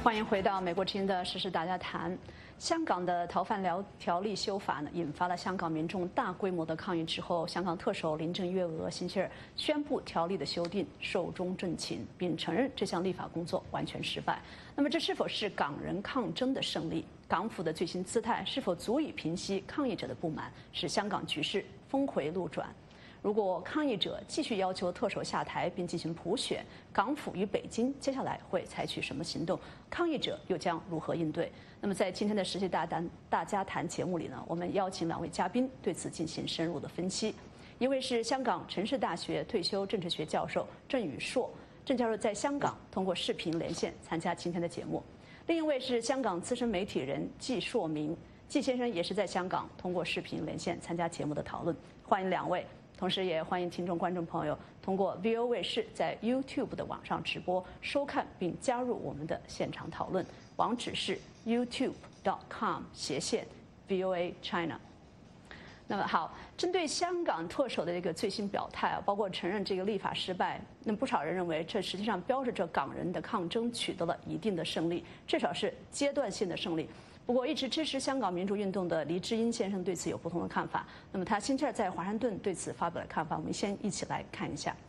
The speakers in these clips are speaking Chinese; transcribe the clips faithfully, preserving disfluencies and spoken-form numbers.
欢迎回到美国之音的时事大家谈。香港的逃犯条条例修法呢，引发了香港民众大规模的抗议之后，香港特首林郑月娥星期二宣布条例的修订寿终正寝，并承认这项立法工作完全失败。那么，这是否是港人抗争的胜利？港府的最新姿态是否足以平息抗议者的不满，使香港局势峰回路转？如果抗议者继续要求特首下台并进行普选，港府与北京接下来会采取什么行动？抗议者又将如何应对？那么在今天的实际大谈大家谈节目里呢，我们邀请两位嘉宾对此进行深入的分析。一位是香港城市大学退休政治学教授郑宇硕，郑教授在香港通过视频连线参加今天的节目；另一位是香港资深媒体人季硕明，季先生也是在香港通过视频连线参加节目的讨论。欢迎两位。同时，也欢迎听众、观众朋友通过 V O 卫视在 YouTube 的网上直播收看并加入我们的现场讨论，网址是 youtube dot com 斜线 V O A China。那么好，针对香港特首的这个最新表态啊，包括承认这个立法失败，那不少人认为这实际上标志着港人的抗争取得了一定的胜利，至少是阶段性的胜利。不过，一直支持香港民主运动的黎智英先生对此有不同的看法。那么，他星期二在华盛顿对此发表了看法，我们先一起来看一下。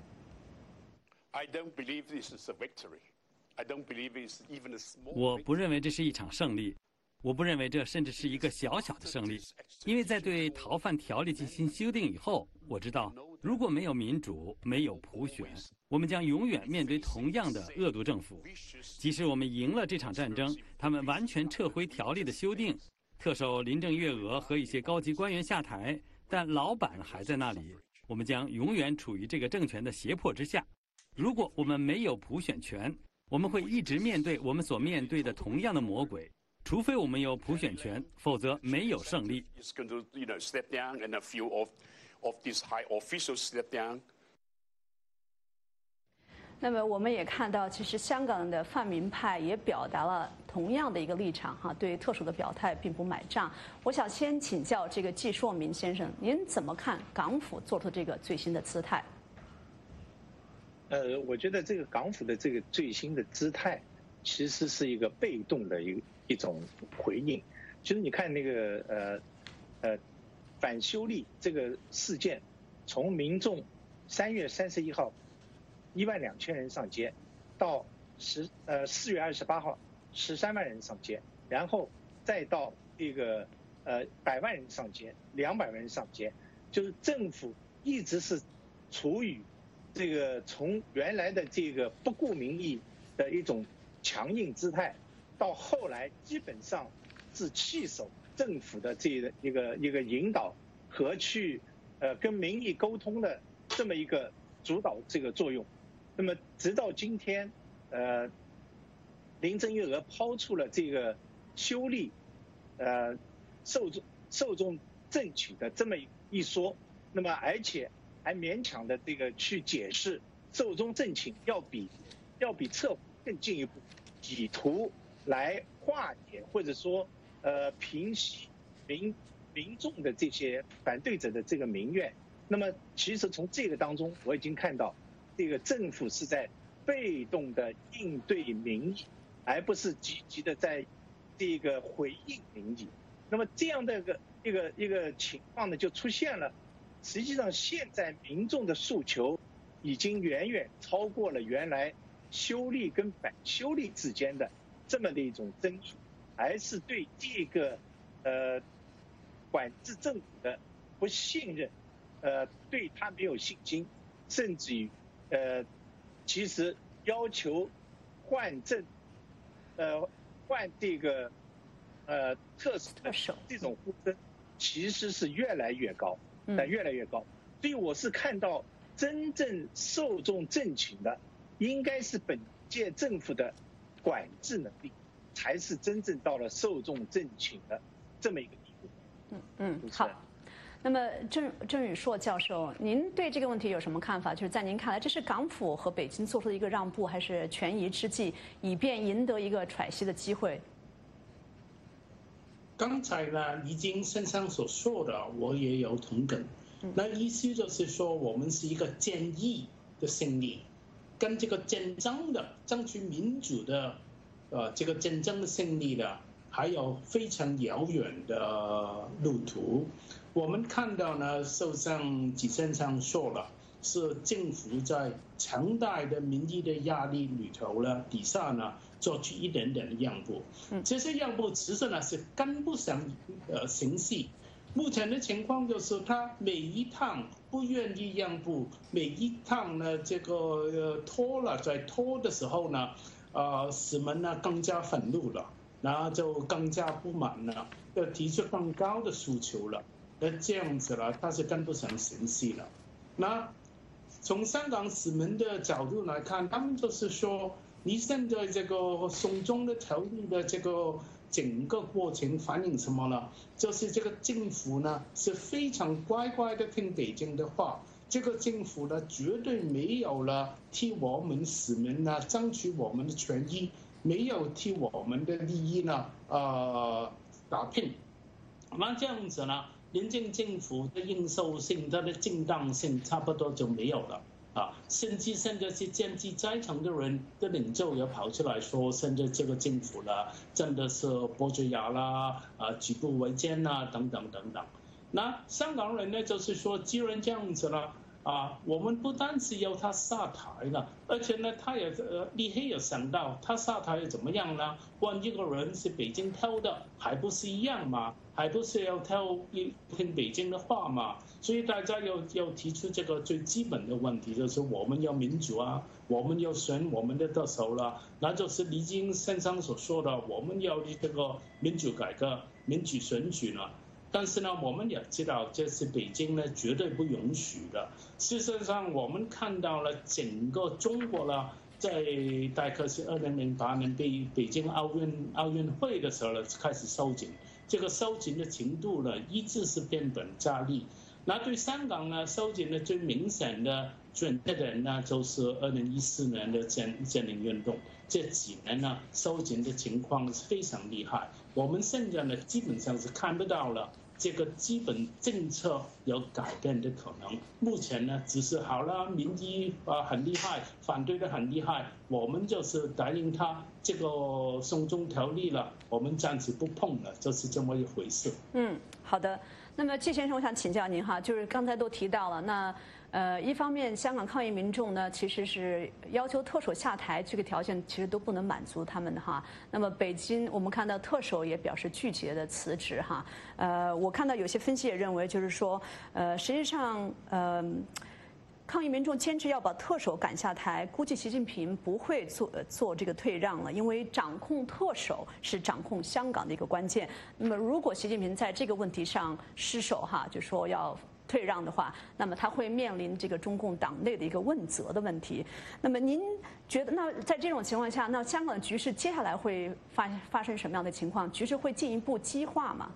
我不认为这是一场胜利，我不认为这甚至是一个小小的胜利，因为在对逃犯条例进行修订以后，我知道如果没有民主，没有普选，我们将永远面对同样的恶毒政府。即使我们赢了这场战争，他们完全撤回条例的修订，特首林郑月娥和一些高级官员下台，但老板还在那里，我们将永远处于这个政权的胁迫之下。如果我们没有普选权，我们会一直面对我们所面对的同样的魔鬼。除非我们有普选权，否则没有胜利。 那么我们也看到，其实香港的泛民派也表达了同样的一个立场，哈，对特首的表态并不买账。我想先请教这个季硕明先生，您怎么看港府做出这个最新的姿态？ 呃，我觉得这个港府的这个最新的姿态，其实是一个被动的一个一种回应。其实你看那个呃呃反修例这个事件，从民众三月三十一号一万两千人上街，到十呃四月二十八号十三万人上街，然后再到这个呃百万人上街，两百万人上街，就是政府一直是处于这个从原来的这个不顾民意的一种强硬姿态，到后来基本上是弃守政府的这个一个一个引导和去呃跟民意沟通的这么一个主导这个作用。那么直到今天，呃，林郑月娥抛出了这个修例，呃，寿终寿终正寝的这么一说，那么而且还勉强的这个去解释寿终正寝要比要比撤回更进一步，以图来化解或者说呃平息民民众的这些反对者的这个民怨。那么其实从这个当中，我已经看到这个政府是在被动的应对民意，而不是积极的在这个回应民意。那么这样的一个一个一个情况呢，就出现了。实际上，现在民众的诉求已经远远超过了原来修例跟反修例之间的这么的一种争议，而是对这个呃管制政府的不信任，呃，对他没有信心，甚至于呃，其实要求换证，呃，换这个呃特首这种呼声，其实是越来越高。但越来越高，所以我是看到真正寿终正寝的，应该是本届政府的管制能力，才是真正到了寿终正寝的这么一个地步。 嗯嗯，好。那么郑郑宇硕教授，您对这个问题有什么看法？就是在您看来，这是港府和北京做出的一个让步，还是权宜之计，以便赢得一个喘息的机会？ 刚才呢，黎金先生所说的，我也有同感。那意思就是说，我们是一个坚毅的胜利，跟这个紧张的争取民主的呃这个真正的胜利呢，还有非常遥远的路途。我们看到呢，首相吉先生说了，是政府在强大的民意的压力里头呢底下呢，做出一点点的让步。这些让步其实呢是跟不上呃形势。目前的情况就是，他每一趟不愿意让步，每一趟呢这个呃拖了，在拖的时候呢，呃市民呢更加愤怒了，然后就更加不满了，要提出更高的诉求了。那这样子了，他是跟不上形势了。那从香港市民的角度来看，他们就是说，你现在这个送中的条例的这个整个过程反映什么呢？就是这个政府呢是非常乖乖的听北京的话，这个政府呢绝对没有了替我们市民呢争取我们的权益，没有替我们的利益呢呃打拼。那这样子呢，廉政政府的应受性、它的正当性差不多就没有了啊！甚至现在是建制在场的人的领袖也跑出来说，现在这个政府呢，真的是剥削牙啦、啊举步维艰啦等等等等。那香港人呢，就是说，既然这样子了。啊，我们不单是要他下台了，而且呢，他也呃，李黑也想到，他下台又怎么样呢？万一个人是北京挑的，还不是一样嘛？还不是要挑一听北京的话嘛？所以大家要要提出这个最基本的问题，就是我们要民主啊，我们要选我们的特首了，那就是李金先生所说的，我们要这个民主改革、民主选举呢。但是呢，我们也知道，这是北京呢绝对不允许的。事实上，我们看到了整个中国呢，在大概是二零零八年北北京奥运奥运会的时候呢，开始收紧。这个收紧的程度呢，一直是变本加厉。那对香港呢，收紧的最明显的转折点呢，就是二零一四年的占占领运动。这几年呢，收紧的情况是非常厉害。我们现在呢，基本上是看不到了这个基本政策有改变的可能。目前呢，只是好了，民意啊很厉害，反对的很厉害，我们就是答应他这个送中条例了，我们暂时不碰了，就是这么一回事。 嗯，好的。那么季先生，我想请教您哈，就是刚才都提到了，那呃，一方面香港抗议民众呢，其实是要求特首下台，这个条件其实都不能满足他们的哈。那么北京，我们看到特首也表示拒绝的辞职哈。呃，我看到有些分析也认为，就是说，呃，实际上，呃。抗议民众坚持要把特首赶下台，估计习近平不会做做这个退让了，因为掌控特首是掌控香港的一个关键。那么，如果习近平在这个问题上失手哈，就说要退让的话，那么他会面临这个中共党内的一个问责的问题。那么，您觉得，那在这种情况下，那香港的局势接下来会发发生什么样的情况？局势会进一步激化吗？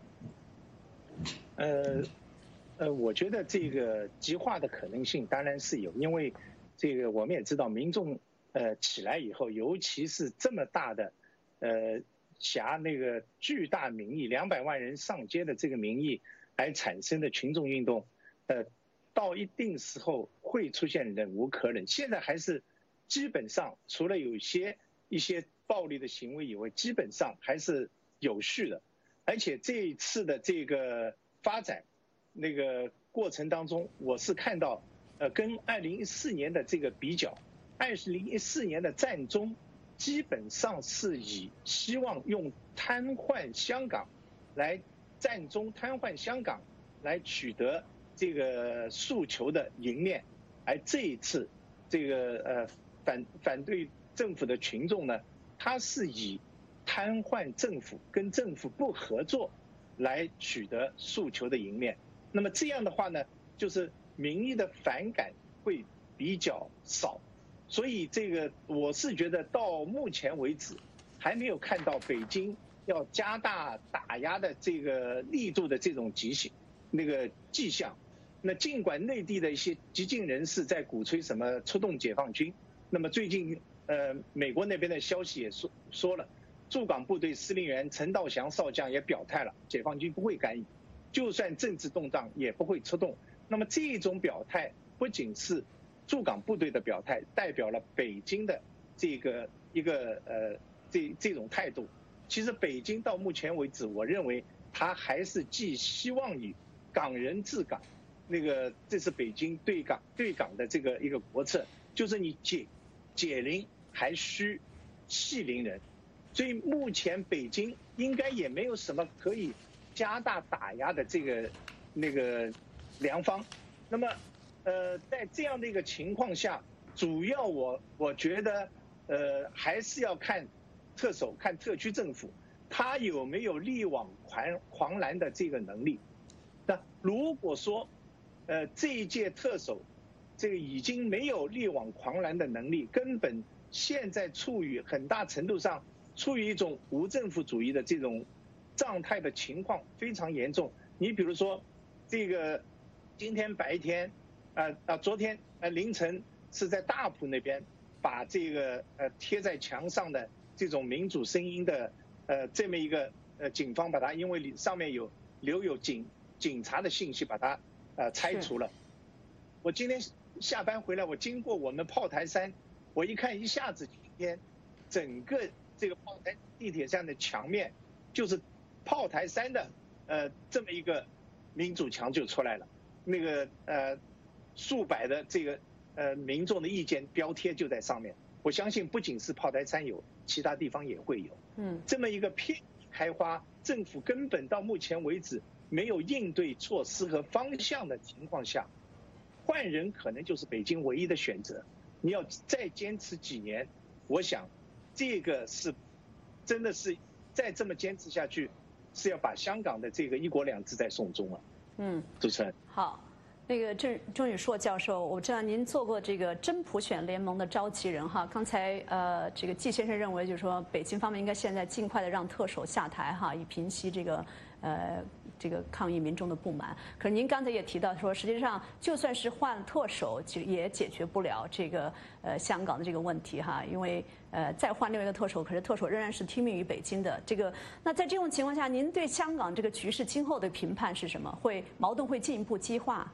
呃。呃，我觉得这个激化的可能性当然是有，因为这个我们也知道，民众呃起来以后，尤其是这么大的呃挟那个巨大民意，两百万人上街的这个民意而产生的群众运动，呃，到一定时候会出现忍无可忍。现在还是基本上除了有些一些暴力的行为以外，基本上还是有序的，而且这一次的这个发展。那个过程当中，我是看到，呃，跟二零一四年的这个比较，二零一四年的战中，基本上是以希望用瘫痪香港，来战中瘫痪香港，来取得这个诉求的赢面，而这一次，这个呃反反对政府的群众呢，他是以瘫痪政府跟政府不合作，来取得诉求的赢面。那么这样的话呢，就是民意的反感会比较少，所以这个我是觉得到目前为止，还没有看到北京要加大打压的这个力度的这种迹象，那个迹象。那尽管内地的一些激进人士在鼓吹什么出动解放军，那么最近呃美国那边的消息也说说了，驻港部队司令员陈道祥少将也表态了，解放军不会干预。就算政治动荡也不会出动。那么这种表态不仅是驻港部队的表态，代表了北京的这个一个呃这这种态度，其实北京到目前为止，我认为他还是寄希望于港人治港，那个这是北京对港对港的这个一个国策，就是你解解铃还须系铃人，所以目前北京应该也没有什么可以加大打压的这个那个良方。那么，呃，在这样的一个情况下，主要我我觉得，呃，还是要看特首、看特区政府，他有没有力挽狂狂澜的这个能力。那如果说，呃，这一届特首，这个已经没有力挽狂澜的能力，根本现在处于很大程度上处于一种无政府主义的这种状态的情况非常严重。你比如说，这个今天白天，啊啊，昨天呃凌晨是在大埔那边把这个呃贴在墙上的这种民主声音的呃这么一个呃警方把它，因为里上面有留有警警察的信息，把它呃拆除了。我今天下班回来，我经过我们炮台山，我一看，一下子今天整个这个炮台地铁站的墙面，就是炮台山的呃这么一个民主墙就出来了。那个呃数百的这个呃民众的意见标贴就在上面。我相信不仅是炮台山有，其他地方也会有。嗯，这么一个遍地开花，政府根本到目前为止没有应对措施和方向的情况下，换人可能就是北京唯一的选择。你要再坚持几年，我想这个是真的是再这么坚持下去，是要把香港的这个一国两制再送终了。嗯，主持人好。那个郑郑宇硕教授，我知道您做过这个真普选联盟的召集人哈。刚才呃，这个季先生认为，就是说北京方面应该现在尽快的让特首下台哈，以平息这个呃这个抗议民众的不满。可是您刚才也提到说，实际上就算是换特首，其实也解决不了这个呃香港的这个问题哈，因为呃再换另外一个特首，可是特首仍然是听命于北京的。这个那在这种情况下，您对香港这个局势今后的评判是什么？会矛盾会进一步激化？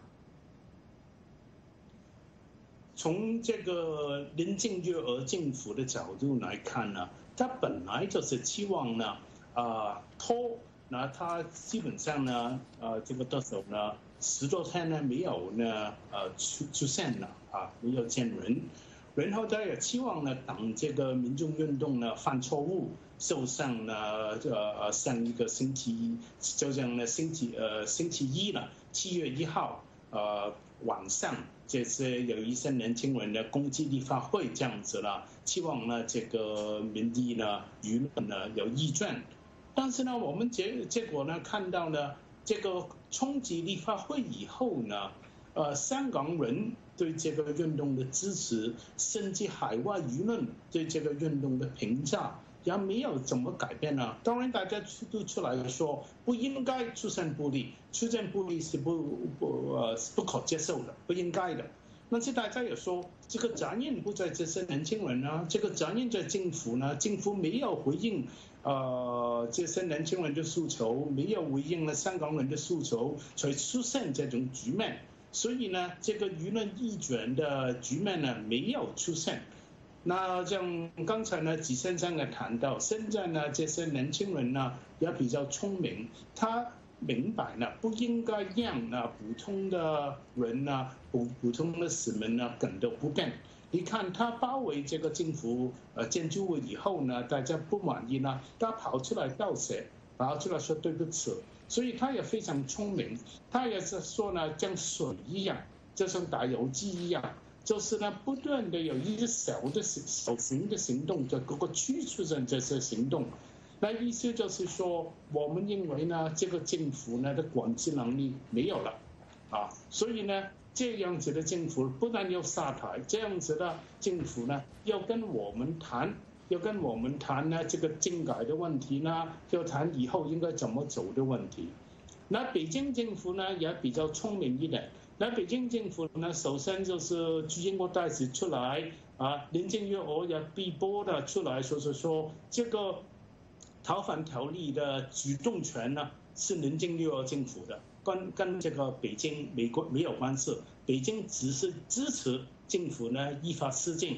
从这个林郑月娥政府的角度来看呢，他本来就是期望呢，啊拖，那他基本上呢，呃，这个特首呢，十多天呢没有呢，呃出出现了啊，没有见人，然后他也期望呢，等这个民众运动呢犯错误，受伤呢，呃，上一个星期，就像呢星期呃星期一了，七月一号，呃晚上。就是有一些年轻人呢攻击立法会这样子了，期望呢这个民意呢舆论呢有意见，但是呢我们结结果呢看到呢这个冲击立法会以后呢，呃香港人对这个运动的支持，甚至海外舆论对这个运动的评价也没有怎么改变呢？当然，大家都出来说不应该出现暴力，出现暴力是不不呃不可接受的，不应该的。但是大家也说，这个责任不在这些年轻人啊，这个责任在政府呢，政府没有回应呃这些年轻人的诉求，没有回应了香港人的诉求，才出现这种局面。所以呢，这个舆论逆转的局面呢没有出现。那像刚才呢，季先生也谈到，现在呢，这些年轻人呢也比较聪明，他明白呢，不应该让呢普通的人呢，普普通的市民呢感到不便。你看他包围这个政府呃建筑物以后呢，大家不满意呢，他跑出来道歉，跑出来说对不起，所以他也非常聪明，他也是说呢，像水一样，就像打游击一样。就是呢，不断的有一些小的小型的行动，在各个区出现这些行动，那意思就是说，我们认为呢，这个政府呢的管制能力没有了，啊，所以呢，这样子的政府不但要下台，这样子的政府呢要跟我们谈，要跟我们谈呢这个政改的问题呢，要谈以后应该怎么走的问题。那北京政府呢也比较聪明一点。那北京政府呢，首先就是驻英国大使出来啊，林郑月娥也逼迫的出来说是说这个逃犯条例的主动权呢是林郑月娥政府的，跟跟这个北京美国没有关系，北京只是支持政府呢依法施政。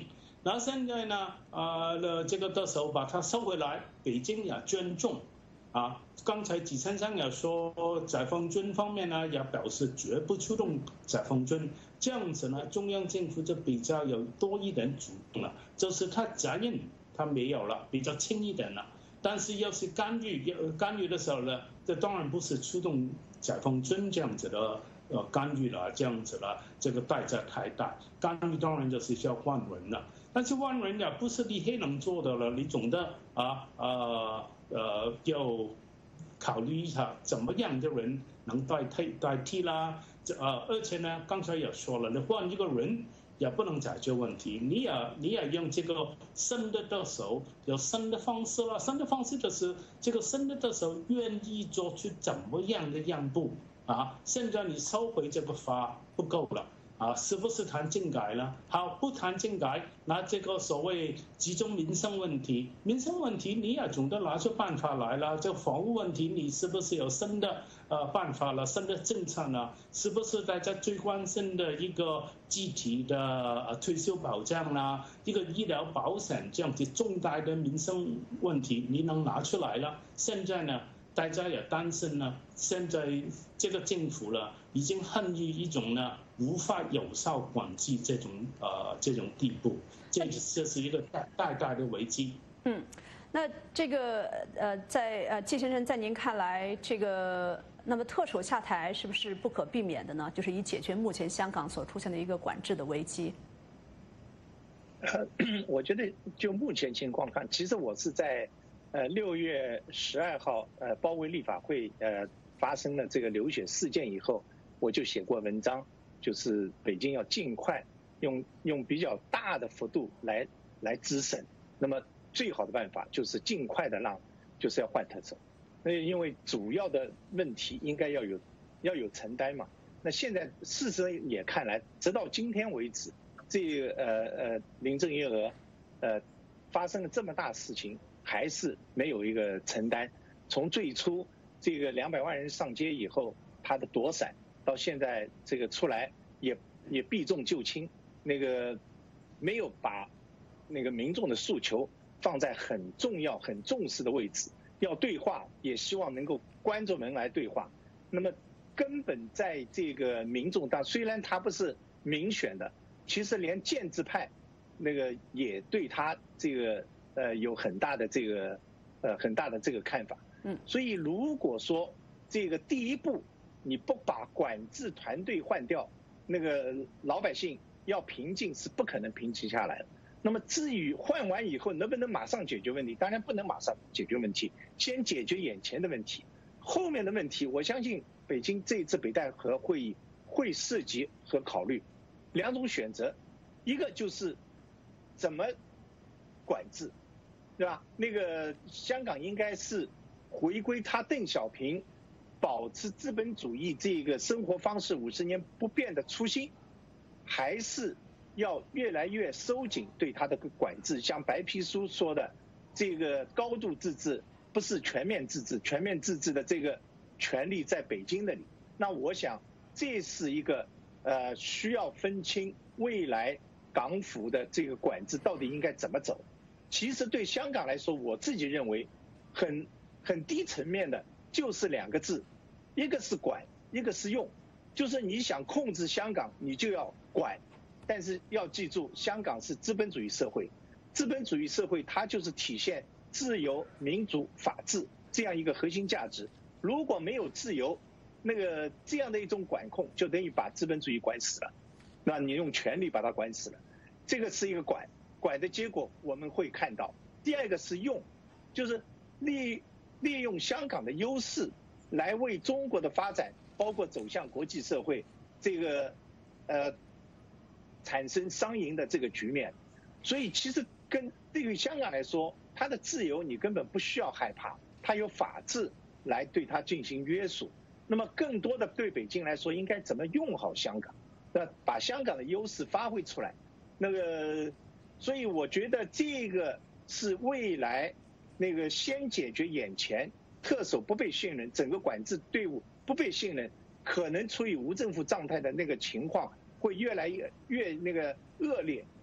然后现在呢，呃，这个特首把它收回来，北京也尊重。啊，刚才季先生也说，解放军方面呢也表示绝不出动解放军，这样子呢，中央政府就比较有多一点主动了，就是他责任他没有了，比较轻一点了。但是要是干预干预的时候呢，这当然不是出动解放军这样子的呃干预了，这样子了，这个代价太大。干预当然就是需要换人了，但是换人也不是你黑能做的了，你总的啊呃。呃，要考虑一下怎么样的人能代替代替啦。呃，而且呢，刚才也说了，你换一个人也不能解决问题，你也你也用这个新的特首有新的方式啦，新的方式就是这个新的特首愿意做出怎么样的让步啊？现在你收回这个法不够了。啊，是不是谈政改呢？好，不谈政改，那这个所谓集中民生问题，民生问题你也总得拿出办法来了。这房屋问题你是不是有新的呃办法了？新的政策呢？是不是大家最关心的一个集体的呃退休保障啦，一个医疗保险这样子重大的民生问题，你能拿出来了？现在呢？大家也担心呢，现在这个政府呢，已经陷入一种呢无法有效管制这种呃这种地步，这这是一个大大大的危机。 嗯，那这个呃，在呃季先生，在您看来，这个那么特首下台是不是不可避免的呢？就是以解决目前香港所出现的一个管制的危机。 呃，我觉得就目前情况看，其实我是在。呃，六月十二号，呃，包围立法会，呃，发生了这个流血事件以后，我就写过文章，就是北京要尽快用用比较大的幅度来来咨审，那么最好的办法就是尽快的让，就是要换特首，那因为主要的问题应该要有要有承担嘛。那现在事实也看来，直到今天为止，这个呃呃林郑月娥，呃，发生了这么大事情。还是没有一个承担。从最初这个两百万人上街以后，他的躲闪，到现在这个出来也也避重就轻，那个没有把那个民众的诉求放在很重要、很重视的位置。要对话，也希望能够关着门来对话。那么根本在这个民众当，虽然他不是民选的，其实连建制派那个也对他这个。呃，有很大的这个，呃，很大的这个看法。嗯，所以如果说这个第一步你不把管制团队换掉，那个老百姓要平静是不可能平静下来的。那么至于换完以后能不能马上解决问题，当然不能马上解决问题，先解决眼前的问题，后面的问题，我相信北京这一次北戴河会议会涉及和考虑两种选择，一个就是怎么管制。对吧？那个香港应该是回归他邓小平保持资本主义这个生活方式五十年不变的初心，还是要越来越收紧对他的管制？像白皮书说的，这个高度自治不是全面自治，全面自治的这个权力在北京那里。那我想这是一个呃需要分清未来港府的这个管制到底应该怎么走。其实对香港来说，我自己认为很很低层面的，就是两个字，一个是管，一个是用。就是你想控制香港，你就要管，但是要记住，香港是资本主义社会，资本主义社会它就是体现自由、民主、法治这样一个核心价值。如果没有自由，那个这样的一种管控，就等于把资本主义管死了，那你用权力把它管死了，这个是一个管。管的结果我们会看到。第二个是用，就是利利用香港的优势来为中国的发展，包括走向国际社会，这个呃产生双赢的这个局面。所以其实跟对于香港来说，它的自由你根本不需要害怕，它有法治来对它进行约束。那么更多的对北京来说，应该怎么用好香港，那把香港的优势发挥出来。那个，所以我觉得这个是未来那个先解决眼前特首不被信任，整个管制队伍不被信任，可能处于无政府状态的那个情况会越来越越那个恶劣。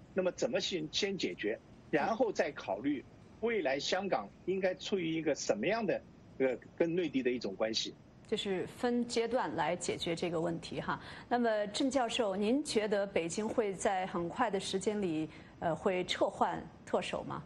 那么怎么先先解决，然后再考虑未来香港应该处于一个什么样的呃跟内地的一种关系。 就是分阶段来解决这个问题哈。那么郑教授，您觉得北京会在很快的时间里，呃，会撤换特首吗？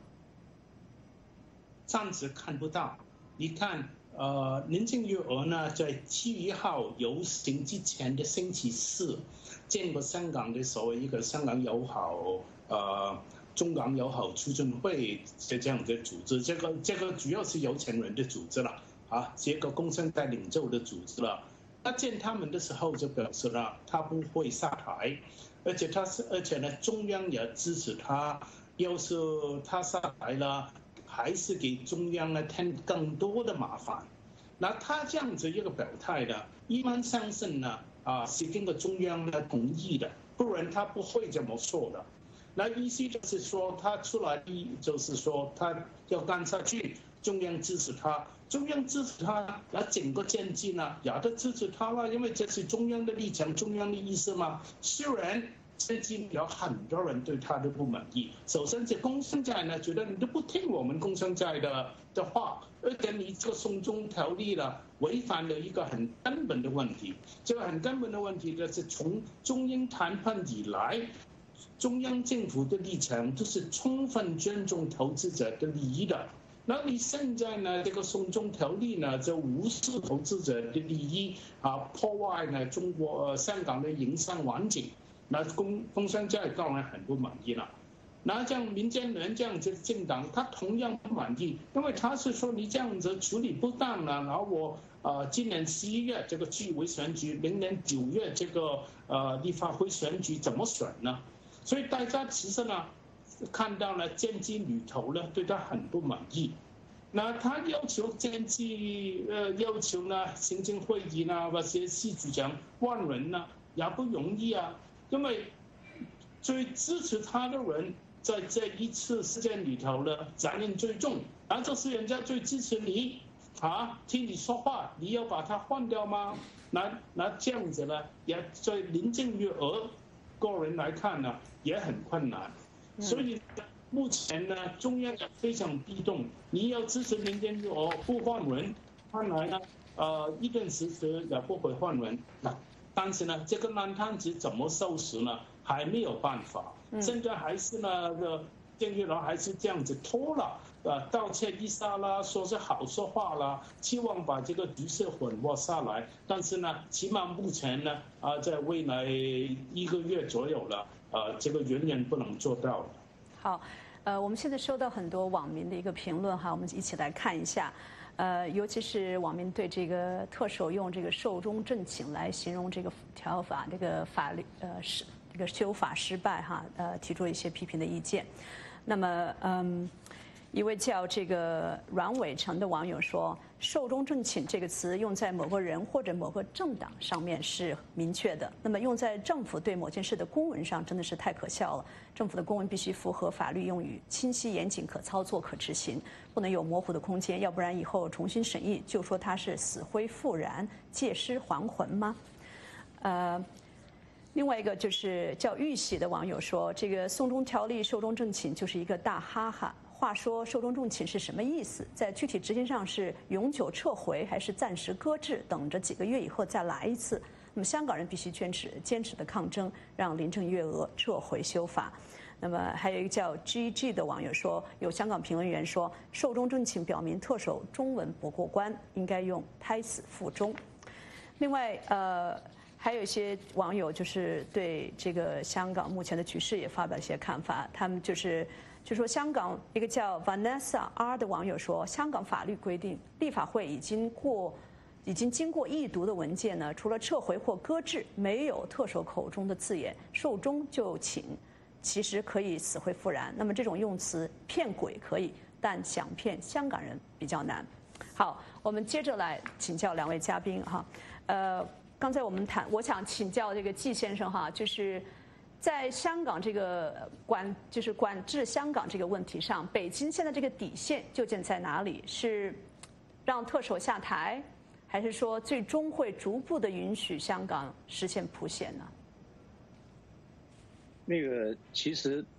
暂时看不到。你看，呃，林郑月娥呢，在七月一号游行之前的星期四，见过香港的所谓一个香港友好，呃，中港友好促进会这样的组织，这个这个主要是有钱人的组织了。啊，这个工商界领袖的组织了，他见他们的时候就表示了，他不会下台，而且他是，而且呢，中央也支持他。要是他下台了，还是给中央呢添更多的麻烦。那他这样子一个表态呢，一般相信呢，啊，是经过中央呢同意的，不然他不会这么说的。那意思就是说，他出来就是说，他要干下去，中央支持他。中央支持他，那整个政绩呢也都支持他了，因为这是中央的立场，中央的意思嘛。虽然政绩有很多人对他都不满意，首先这工商界呢觉得你都不听我们工商界的的话，而且你这个送中条例呢违反了一个很根本的问题。这个很根本的问题就是从中英谈判以来，中央政府的立场都是充分尊重投资者的利益的。那你现在呢？这个送中条例呢，就无视投资者的利益啊，破坏呢中国、呃、香港的营商环境，那工工商界当然很不满意了。那像民建联这样子的政党，他同样不满意，因为他是说你这样子处理不当了，然后我呃今年十一月这个区委选举，明年九月这个呃立法会选举怎么选呢？所以大家其实呢。看到了政绩里头呢，对他很不满意。那他要求政绩，呃，要求呢，行政会议呢，或者系组长换人呢，也不容易啊。因为最支持他的人，在这一次事件里头呢，责任最重。然后就是人家最支持你，啊，听你说话，你要把他换掉吗？那那这样子呢，也在林郑月娥个人来看呢，也很困难。所以目前呢，中央也非常被动。你要支持林郑月娥不换人，看来呢，呃，一段时间也不会换人。那但是呢，这个烂摊子怎么收拾呢？还没有办法。现在还是呢，个郑月娥还是这样子拖了，呃，道歉一下啦，说是好说话啦，期望把这个局势缓和下来。但是呢，起码目前呢，啊、呃，在未来一个月左右了。呃，这个远远不能做到。 好，呃，我们现在收到很多网民的一个评论哈，我们一起来看一下。呃，尤其是网民对这个特首用这个寿终正寝来形容这个条法这个法律呃是这个修法失败哈，呃，提出一些批评的意见。那么，嗯。一位叫这个阮伟成的网友说：“寿终正寝这个词用在某个人或者某个政党上面是明确的，那么用在政府对某件事的公文上真的是太可笑了。政府的公文必须符合法律用语，清晰严谨、可操作、可执行，不能有模糊的空间，要不然以后重新审议就说它是死灰复燃、借尸还魂吗？”呃。另外一个就是叫玉玺的网友说：“这个送中条例寿终正寝就是一个大哈哈。话说寿终正寝是什么意思？在具体执行上是永久撤回，还是暂时搁置，等着几个月以后再来一次？那么香港人必须坚持坚持的抗争，让林郑月娥撤回修法。”那么还有一个叫 G G 的网友说，有香港评论员说，寿终正寝表明特首中文不过关，应该用胎死腹中。另外，呃。还有一些网友就是对这个香港目前的局势也发表一些看法，他们就是就说香港一个叫 Vanessa R 的网友说，香港法律规定，立法会已经过已经经过议读的文件呢，除了撤回或搁置，没有特首口中的字眼，寿终就寝，其实可以死灰复燃。那么这种用词骗鬼可以，但想骗香港人比较难。好，我们接着来请教两位嘉宾哈，呃。刚才我们谈，我想请教这个季先生哈，就是在香港这个管，就是管制香港这个问题上，北京现在这个底线究竟在哪里？是让特首下台，还是说最终会逐步的允许香港实现普选呢？ 那个其实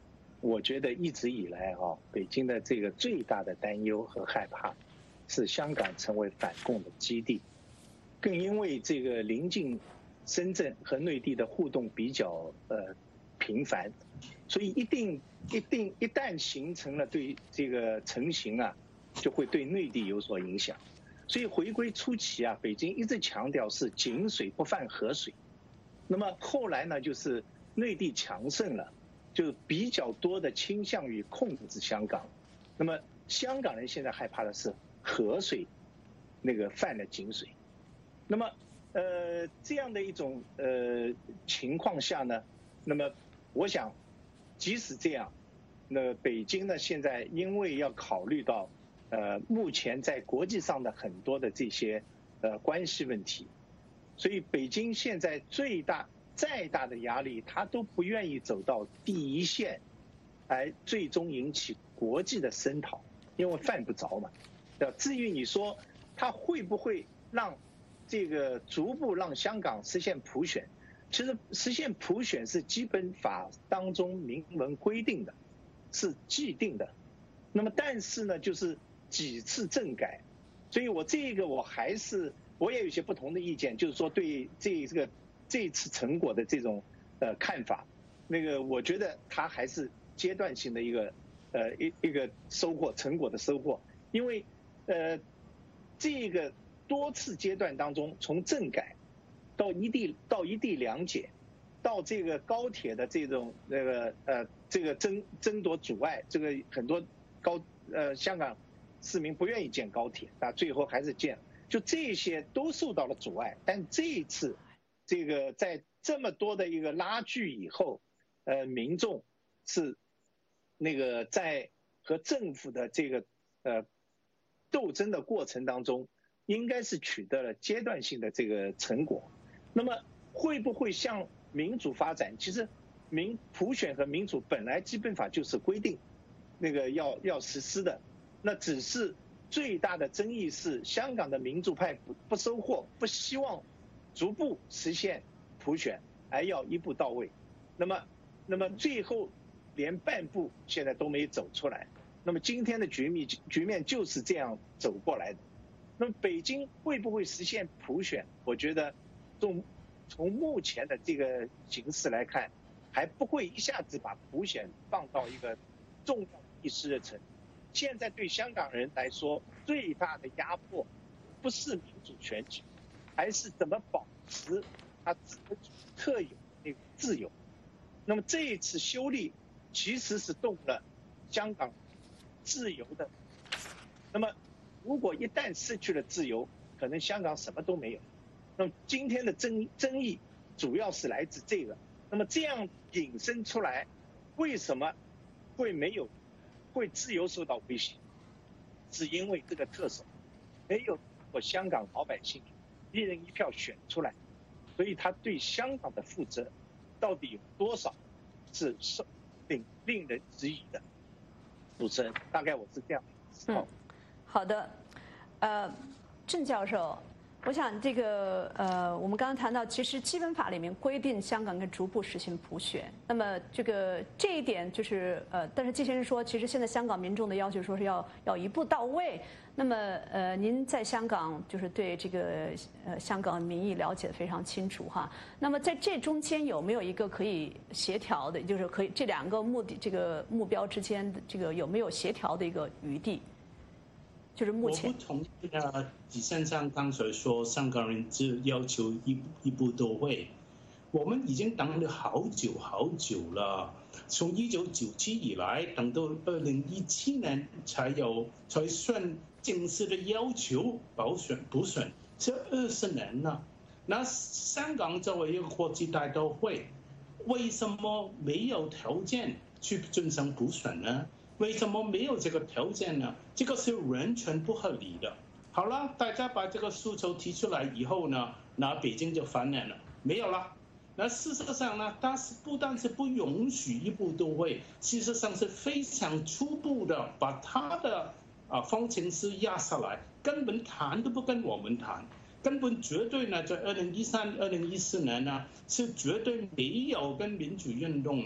我觉得一直以来啊，北京的这个最大的担忧和害怕，是香港成为反共的基地，更因为这个临近深圳和内地的互动比较呃频繁，所以一定一定一旦形成了对这个成型啊，就会对内地有所影响。所以回归初期啊，北京一直强调是井水不犯河水。那么后来呢，就是内地强盛了，就比较多的倾向于控制香港。那么香港人现在害怕的是河水那个犯了井水。那么呃这样的一种呃情况下呢，那么我想即使这样，那北京呢现在因为要考虑到呃目前在国际上的很多的这些呃关系问题，所以北京现在最大再大的压力，他都不愿意走到第一线，来最终引起国际的声讨，因为犯不着嘛。至于你说他会不会让这个逐步让香港实现普选，其实实现普选是基本法当中明文规定的，是既定的。那么但是呢，就是几次政改，所以我这个我还是我也有一些不同的意见，就是说对这这个这次成果的这种呃看法，那个我觉得它还是阶段性的一个呃一一个收获成果的收获，因为呃这个多次阶段当中，从政改到一地到一地两检，到这个高铁的这种那个呃这个争争夺阻碍，这个很多高呃香港市民不愿意建高铁啊，最后还是建，就这些都受到了阻碍。但这一次这个在这么多的一个拉锯以后，呃民众是那个在和政府的这个呃斗争的过程当中，应该是取得了阶段性的这个成果。那么会不会向民主发展？其实民普选和民主本来基本法就是规定那个要要实施的，那只是最大的争议是香港的民主派不不收获，不希望逐步实现普选，还要一步到位。那么那么最后连半步现在都没走出来。那么今天的局面局面就是这样走过来的。那么北京会不会实现普选？我觉得从从目前的这个形势来看，还不会一下子把普选放到一个重要议事日程。现在对香港人来说，最大的压迫不是民主选举，还是怎么保持它特有的那个自由。那么这一次修例其实是动了香港自由的，那么如果一旦失去了自由，可能香港什么都没有。那么今天的争争议主要是来自这个。那么这样引申出来，为什么会没有会自由受到威胁？是因为这个特首没有我香港老百姓一人一票选出来，所以他对香港的负责到底有多少是令令人质疑的。主持人，大概我是这样的。 嗯，好的，呃，郑教授，我想这个呃，我们刚刚谈到，其实基本法里面规定香港应该逐步实行普选。那么这个这一点就是呃，但是季先生说，其实现在香港民众的要求说是要要一步到位。那么呃，您在香港就是对这个呃香港民意了解得非常清楚哈。那么在这中间有没有一个可以协调的，就是可以这两个目的这个目标之间的这个有没有协调的一个余地？就是目前。 我不同意呢，季先生刚才说香港人只要求一一步到位，我们已经等了好久好久了。从一九九七以来，等到二零一七年才有才算正式的要求保选普选，这二十年了。那香港作为一个国际大都会，为什么没有条件去进行普选呢？为什么没有这个条件呢？这个是完全不合理的。好了，大家把这个诉求提出来以后呢，那北京就翻脸了，没有了。那事实上呢，它是不但是不允许一步到位，事实上是非常初步的把他的啊方程式压下来，根本谈都不跟我们谈，根本绝对呢，在二零一三、二零一四年呢，是绝对没有跟民主运动呢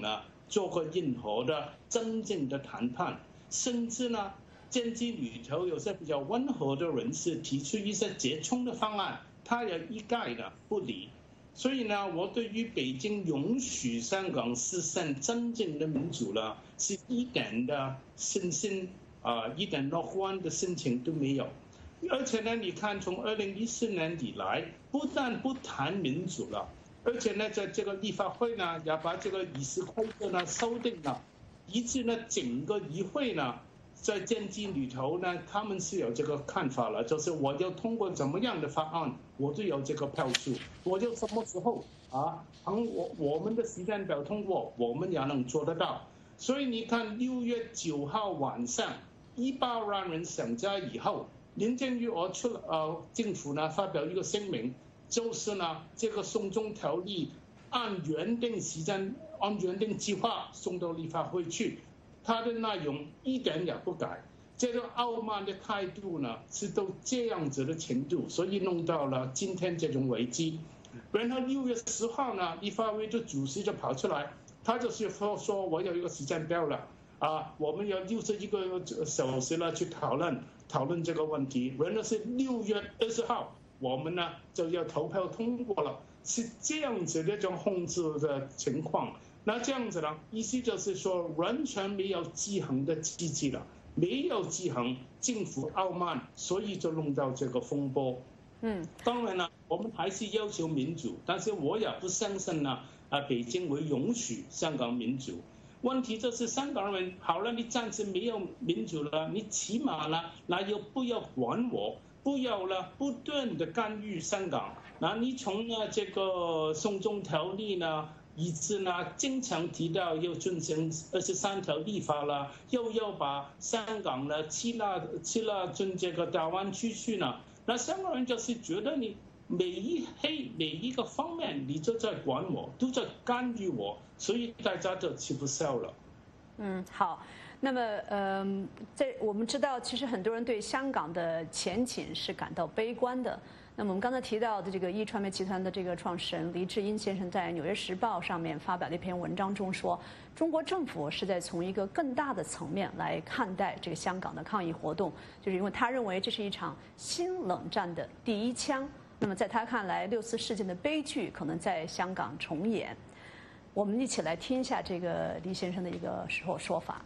做过任何的真正的谈判，甚至呢，政治里头有些比较温和的人士提出一些折冲的方案，他也一概的不理。所以呢，我对于北京允许香港实现真正的民主呢，是一点的信心啊、呃，一点乐观的心情都没有。而且呢，你看从二零一四年以来，不但不谈民主了，而且呢，在这个立法会呢，也把这个议事规则呢修订了，以致呢整个议会呢，在政治里头呢，他们是有这个看法了，就是我要通过怎么样的法案，我都有这个票数，我就什么时候啊，等我我们的时间表通过，我们也能做得到。所以你看，六月九号晚上，一百万人上街以后。林郑月娥出呃政府呢发表一个声明，就是呢这个送中条例按原定时间、按原定计划送到立法会去，它的内容一点也不改。这个傲慢的态度呢是到这样子的程度，所以弄到了今天这种危机。然后六月十号呢，立法会的主席就跑出来，他就是说说我有一个时间表了。啊，我们要六十一个小时了去讨论讨论这个问题，然后是六月二十号，我们呢就要投票通过了，是这样子的一种控制的情况。那这样子呢，意思就是说完全没有制衡的机制了，没有制衡，政府傲慢，所以就弄到这个风波。嗯，当然了，我们还是要求民主，但是我也不相信呢，啊，北京会允许香港民主。问题就是香港人好了，你暂时没有民主了，你起码呢，那又不要管我，不要了不断的干预香港。那你从呢这个送中条例呢，以致呢经常提到要进行二十三条立法了，又要把香港呢吃了吃了进这个大湾区去呢，那香港人就是觉得你。每一黑每一个方面，你都在管我，都在干预我，所以大家都吃不消了。 嗯，好。那么，嗯、呃，在我们知道，其实很多人对香港的前景是感到悲观的。那么我们刚才提到的这个一传媒集团的这个创始人黎智英先生在《纽约时报》上面发表的一篇文章中说，中国政府是在从一个更大的层面来看待这个香港的抗议活动，就是因为他认为这是一场新冷战的第一枪。那么在他看来，六四事件的悲剧可能在香港重演。我们一起来听一下这个黎先生的一个说说法。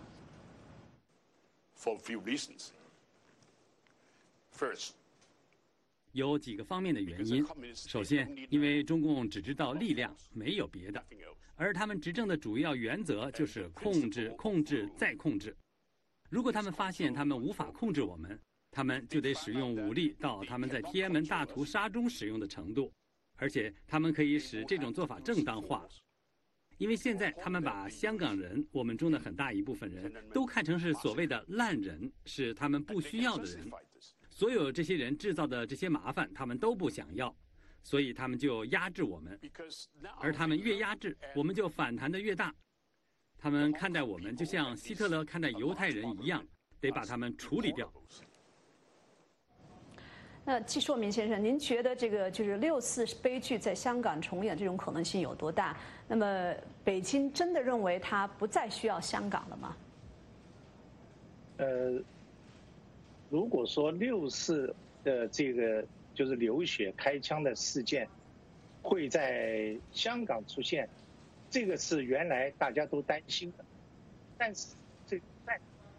For a few reasons. First, 有几个方面的原因。首先，因为中共只知道力量，没有别的，而他们执政的主要原则就是控制、控制再控制。如果他们发现他们无法控制我们，他们就得使用武力到他们在天安门大屠杀中使用的程度，而且他们可以使这种做法正当化，因为现在他们把香港人，我们中的很大一部分人都看成是所谓的烂人，是他们不需要的人。所有这些人制造的这些麻烦，他们都不想要，所以他们就压制我们，而他们越压制，我们就反弹得越大。他们看待我们就像希特勒看待犹太人一样，得把他们处理掉。 那季硕明先生，您觉得这个就是六四悲剧在香港重演这种可能性有多大？那么北京真的认为他不再需要香港了吗？ 呃，如果说六四的这个就是流血开枪的事件会在香港出现，这个是原来大家都担心的，但是这个在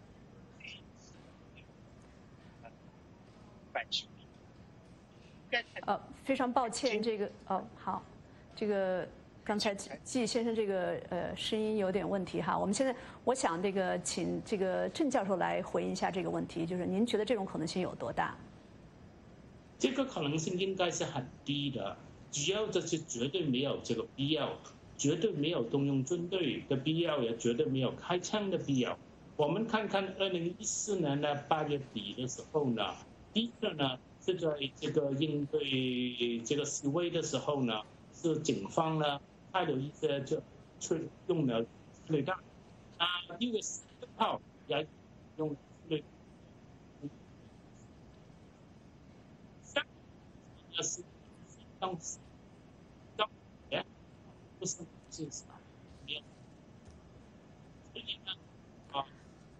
反修。 呃，非常抱歉，这个哦好，这个刚才季先生这个呃声音有点问题哈。我们现在我想这个请这个郑教授来回应一下这个问题，就是您觉得这种可能性有多大？ 这个可能性应该是很低的，主要就是绝对没有这个必要，绝对没有动用军队的必要，也绝对没有开枪的必要。我们看看二零一四年的八月底的时候呢，第一个呢。是在这个应对这个示威的时候呢，是警方呢派了一些就去用了催泪弹，啊，六月十六号也用催泪弹，那是当时当年不是是没有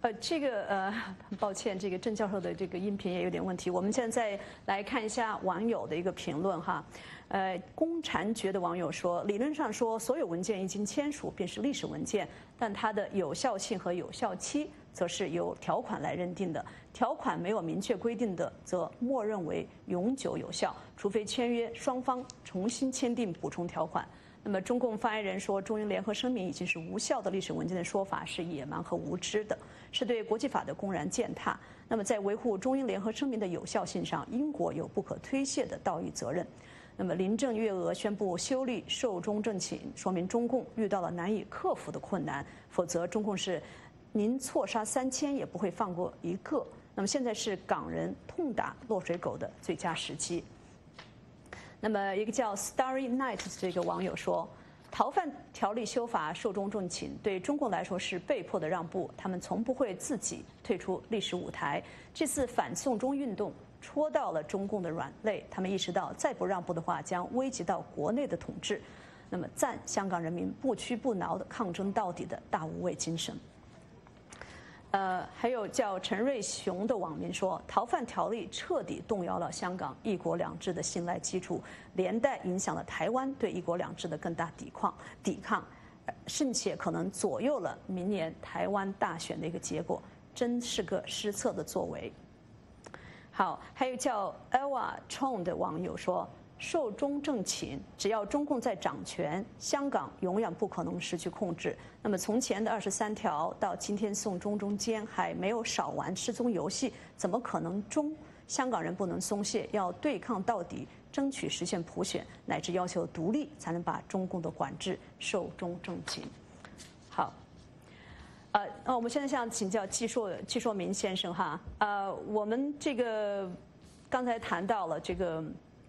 呃，这个呃，很抱歉，这个郑教授的这个音频也有点问题。我们现在来看一下网友的一个评论哈。呃，公禅觉的网友说，理论上说，所有文件一经签署便是历史文件，但它的有效性和有效期则是由条款来认定的。条款没有明确规定的，则默认为永久有效，除非签约双方重新签订补充条款。那么，中共发言人说，中英联合声明已经是无效的历史文件的说法是野蛮和无知的，是对国际法的公然践踏。那么，在维护中英联合声明的有效性上，英国有不可推卸的道义责任。那么，林郑月娥宣布修例寿终正寝，说明中共遇到了难以克服的困难，否则中共是您错杀三千也不会放过一个。那么，现在是港人痛打落水狗的最佳时机。那么，一个叫 Starry Night 的这个网友说，逃犯条例修法寿终正寝，对中共来说是被迫的让步，他们从不会自己退出历史舞台。这次反送中运动戳到了中共的软肋，他们意识到再不让步的话，将危及到国内的统治。那么，赞香港人民不屈不挠的抗争到底的大无畏精神。呃，还有叫陈瑞雄的网民说，逃犯条例彻底动摇了香港一国两制的信赖基础，连带影响了台湾对一国两制的更大抵抗，抵抗，甚且可能左右了明年台湾大选的一个结果，真是个失策的作为。好，还有叫 Ella Chong 的网友说，寿终正寝，只要中共在掌权，香港永远不可能失去控制。那么从前的二十三条到今天送中中间还没有少玩失踪游戏，怎么可能中？香港人不能松懈，要对抗到底，争取实现普选，乃至要求独立，才能把中共的管制寿终正寝。好。呃，那我们现在想请教季硕季硕明先生哈，呃，我们这个刚才谈到了这个。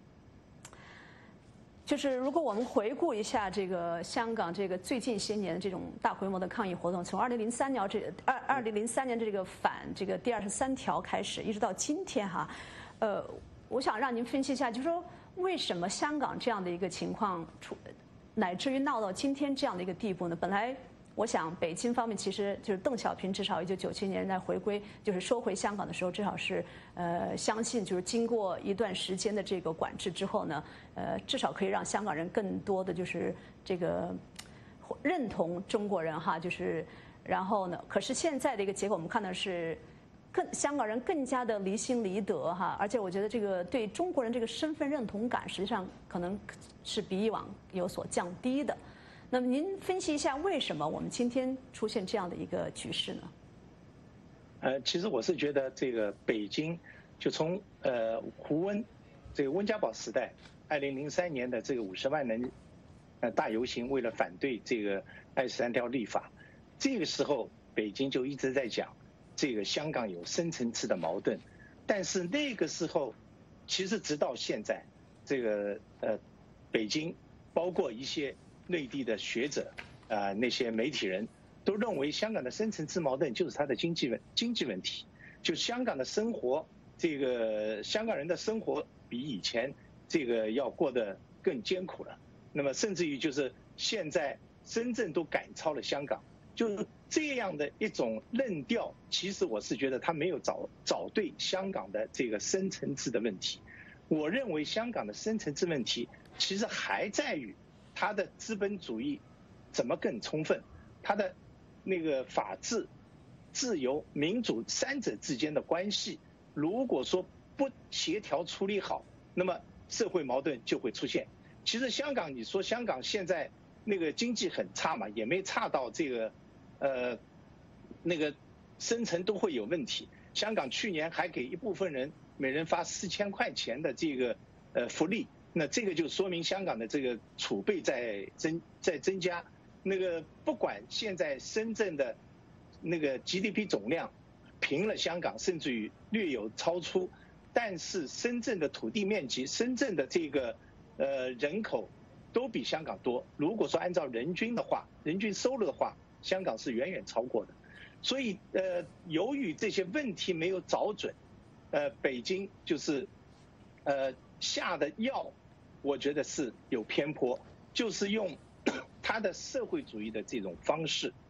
就是如果我们回顾一下这个香港这个最近些年的这种大规模的抗议活动，从二零零三年这二二零零三年这个反这个第二十三条开始，一直到今天哈，呃，我想让您分析一下，就是说为什么香港这样的一个情况出，乃至于闹到今天这样的一个地步呢？本来我想北京方面其实就是邓小平，至少一九九七年在回归就是收回香港的时候，至少是呃相信就是经过一段时间的这个管制之后呢，呃至少可以让香港人更多的就是这个认同中国人哈，就是然后呢，可是现在的一个结果我们看到是更香港人更加的离心离德哈，而且我觉得这个对中国人这个身份认同感实际上可能是比以往有所降低的。那么您分析一下，为什么我们今天出现这样的一个局势呢？ 呃，其实我是觉得这个北京，就从呃胡温这个温家宝时代，二零零三年的这个五十万人呃大游行，为了反对这个二十三条立法，这个时候北京就一直在讲这个香港有深层次的矛盾，但是那个时候，其实直到现在，这个呃北京包括一些内地的学者啊、呃，那些媒体人都认为香港的深层次矛盾就是它的经济问经济问题，就香港的生活，这个香港人的生活比以前这个要过得更艰苦了。那么甚至于就是现在深圳都赶超了香港，就是这样的一种论调，其实我是觉得他没有找找对香港的这个深层次的问题。我认为香港的深层次问题其实还在于它的资本主义怎么更充分，它的那个法治、自由、民主三者之间的关系，如果说不协调处理好，那么社会矛盾就会出现。其实香港，你说香港现在那个经济很差嘛，也没差到这个，呃，那个深层都会有问题。香港去年还给一部分人每人发四千块钱的这个呃福利。那这个就说明香港的这个储备在增在增加，那个不管现在深圳的那个 G D P 总量平了香港，甚至于略有超出，但是深圳的土地面积、深圳的这个呃人口都比香港多。如果说按照人均的话，人均收入的话，香港是远远超过的。所以呃，由于这些问题没有找准，呃，北京就是呃下的药。我觉得是有偏颇，就是用他的社会主义的这种方式，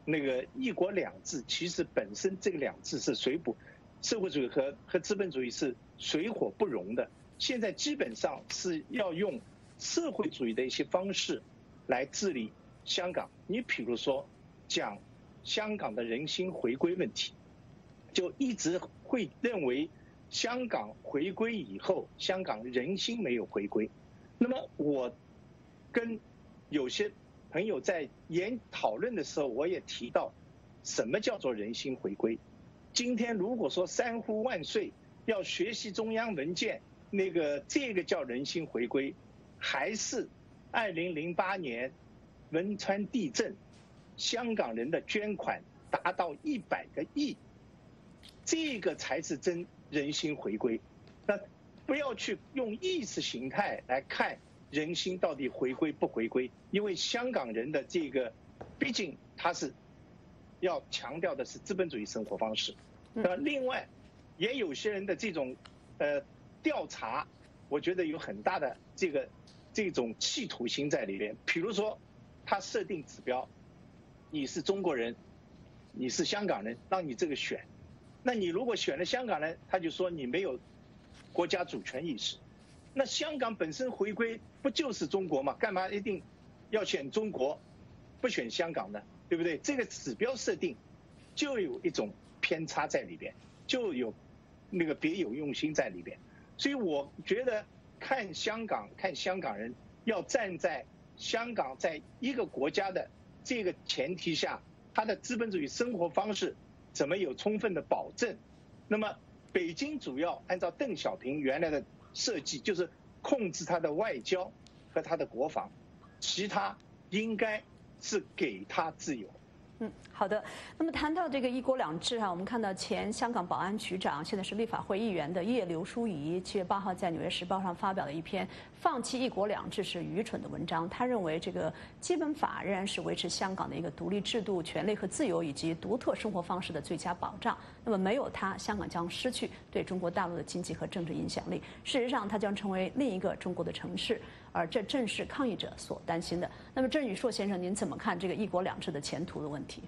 那个一国两制，其实本身这个两制是水补，社会主义和和资本主义是水火不容的。现在基本上是要用社会主义的一些方式来治理香港。你比如说讲香港的人心回归问题，就一直会认为香港回归以后，香港人心没有回归。那么我跟有些朋友在研讨论的时候，我也提到什么叫做人心回归。今天如果说三呼万岁要学习中央文件，那个这个叫人心回归，还是二零零八年汶川地震，香港人的捐款达到一百个亿，这个才是真人心回归。那不要去用意识形态来看人心到底回归不回归，因为香港人的这个，毕竟他是要强调的是资本主义生活方式。那另外，也有些人的这种呃调查，我觉得有很大的这个这种企图心在里面。比如说，他设定指标，你是中国人，你是香港人，让你这个选。那你如果选了香港人，他就说你没有国家主权意识。那香港本身回归不就是中国吗？干嘛一定要选中国，不选香港呢？对不对？这个指标设定就有一种偏差在里边，就有那个别有用心在里边。所以我觉得看香港、看香港人，要站在香港在一个国家的这个前提下，他的资本主义生活方式怎么有充分的保证。那么北京主要按照邓小平原来的设计，就是控制他的外交和他的国防，其他应该是给他自由。 嗯，好的。那么谈到这个一国两制啊，我们看到前香港保安局长，现在是立法会议员的叶刘淑仪，七月八号在《纽约时报》上发表了一篇放弃一国两制是愚蠢的文章。他认为这个基本法仍然是维持香港的一个独立制度、权利和自由以及独特生活方式的最佳保障。那么没有它，香港将失去对中国大陆的经济和政治影响力。事实上，它将成为另一个中国的城市，而这正是抗议者所担心的。那么郑宇硕先生，您怎么看这个一国两制的前途的问题？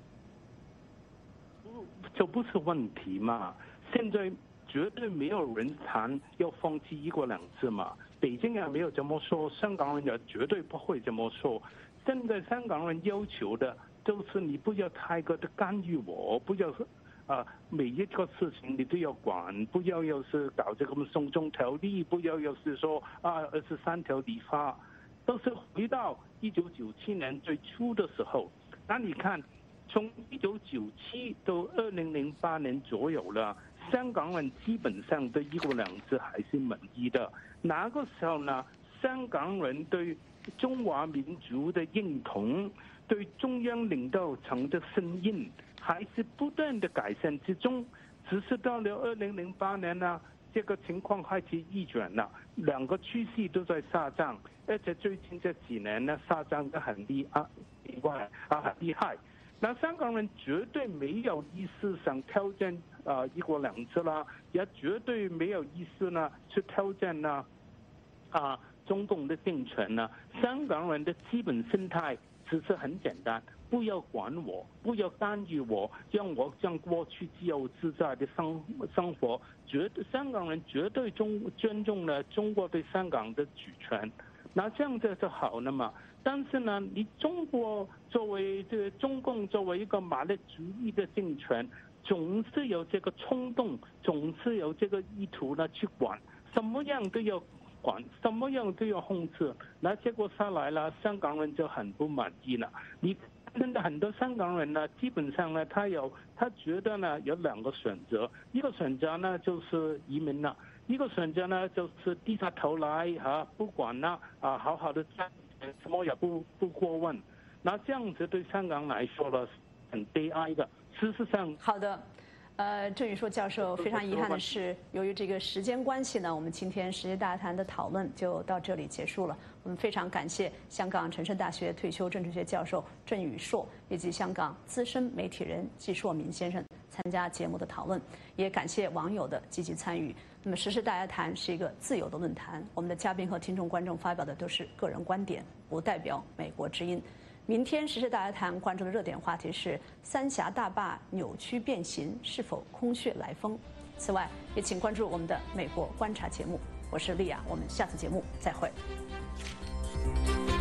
这不是问题嘛？现在绝对没有人谈要放弃一国两制嘛。北京也没有这么说，香港人也绝对不会这么说。现在香港人要求的就是你不要太过的干预我，不要啊、呃、每一个事情你都要管，不要又是搞这个送中条例，不要又是说啊二十三条立法，都是回到一九九七年最初的时候。那你看，从一九九七到二零零八年左右了，香港人基本上对一国两制还是满意的。那个时候呢，香港人对中华民族的认同，对中央领导层的声音，还是不断的改善之中。只是到了二零零八年呢，这个情况开始逆转了，两个趋势都在下降，而且最近这几年呢，下降得很厉害，厉害啊，很厉害。那香港人绝对没有意思想挑战啊、呃、一国两制啦，也绝对没有意思呢去挑战呢啊中共的政权呢。香港人的基本心态其实很简单，不要管我，不要干预我，让我像过去自由自在的生生活。绝对香港人绝对中尊重了中国对香港的主权，那这样子就好了嘛。但是呢，你中国作为这个中共作为一个马列主义的政权，总是有这个冲动，总是有这个意图呢去管，什么样都要管，什么样都要控制。那结果下来了，香港人就很不满意了。你真的很多香港人呢，基本上呢，他有他觉得呢有两个选择，一个选择呢就是移民了，一个选择呢就是低下头来啊，不管了啊，好好的在。什么也不不过问，那这样子对香港来说呢，很悲哀的。事实上， 好的，呃，郑宇硕教授，非常遗憾的是，由于这个时间关系呢，我们今天世界大谈的讨论就到这里结束了。我们非常感谢香港城市大学退休政治学教授郑宇硕，以及香港资深媒体人季硕民先生参加节目的讨论，也感谢网友的积极参与。那么，时事大家谈是一个自由的论坛，我们的嘉宾和听众观众发表的都是个人观点，不代表美国之音。 明天时事大家谈关注的热点话题是三峡大坝扭曲变形是否空穴来风。此外，也请关注我们的美国观察节目。我是丽亚，我们下次节目再会。